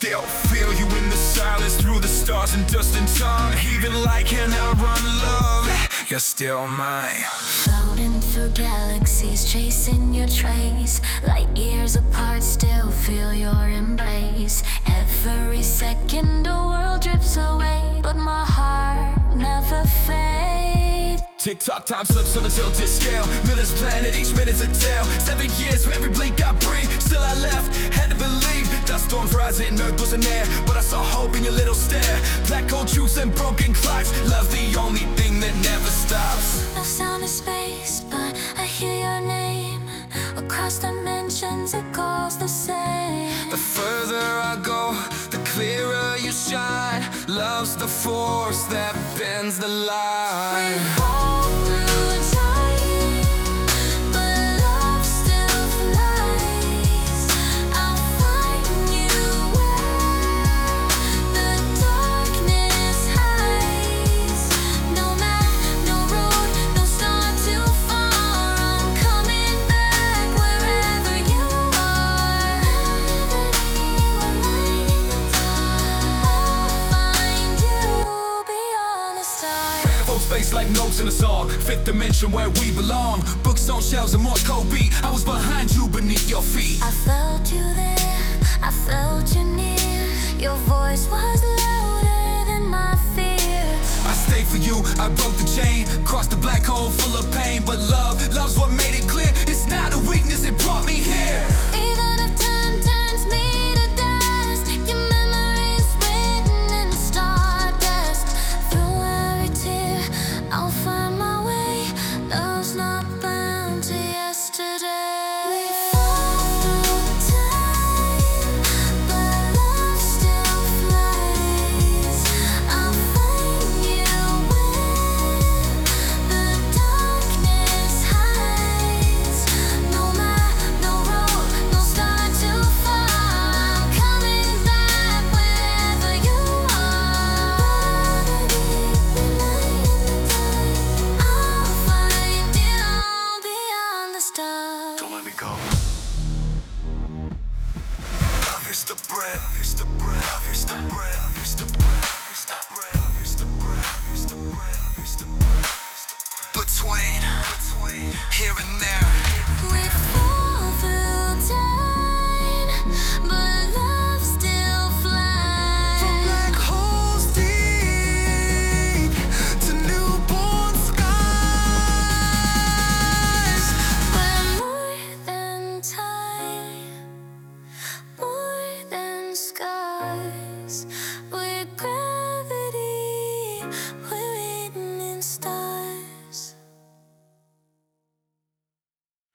still feel you in the silence, through the stars and dust and time. Even like an outrun love, you're still mine. Floating through galaxies, chasing your trace. Light years apart, still feel your embrace. Every second the world drifts away, but my heart never fades. Tick-tock, time slips on a tilted scale. Miller's planet, each minute's a tale. 7 years, for every blink I breathe. Still I left, had to believe. Dust storms rising, earth wasn't there, but I saw hope in your little stare. Black hole truths and broken clocks. Love's the only thing that never stops. No sound in space, but I hear your name. Across dimensions it calls the same. The further I go, the clearer you shine. Love's the force that bends the line. We fall through time, but love still flies. I'll find you where the darkness hides. No map, no road, no star too far. I'm coming back wherever you are. I'll find you beyond the stars. Manifold space like notes in a song. Fifth dimension where we belong. Books on shelves and Morse code beat. I was behind you, beneath your feet. I felt you there, I felt you near. Your voice was louder than my fear. I stayed for you, I broke the chain. Crossed the black hole full of pain. But love's what made it clear. It's not a weakness, it brought me here. Even if time turns me to dust, your memory's written in stardust. Through every tear, I'll find my way. Love's not bound to yesterday. We fall through time, but love still flies. I'll find you where the darkness hides. No map, no road, no star too far. I'm coming back wherever you are. I'll find you beyond the stars. Don't let me go. Love is the breath, is the breath, love is the breath, love is the breath, is the breath, love is the breath, is the breath, is the breath. Between here and there. We fall through time, but love still flies. From black holes deep to newborn skies. We're more than time, more than skies.